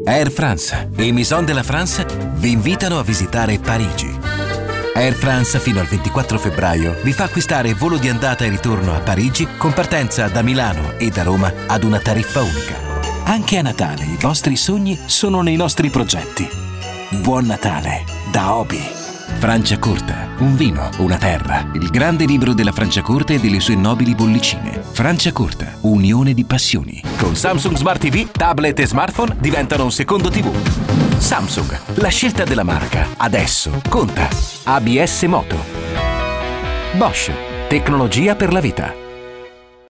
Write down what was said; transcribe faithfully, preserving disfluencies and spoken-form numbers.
Air France e Maison de la France vi invitano a visitare Parigi. Air France fino al ventiquattro febbraio vi fa acquistare volo di andata e ritorno a Parigi con partenza da Milano e da Roma ad una tariffa unica. Anche a Natale i vostri sogni sono nei nostri progetti. Buon Natale da Obi. Franciacorta, un vino, una terra, il grande libro della Franciacorta e delle sue nobili bollicine. Franciacorta, unione di passioni. Con Samsung Smart T V, tablet e smartphone diventano un secondo tivù. Samsung, la scelta della marca, adesso conta. A B S Moto. Bosch, tecnologia per la vita.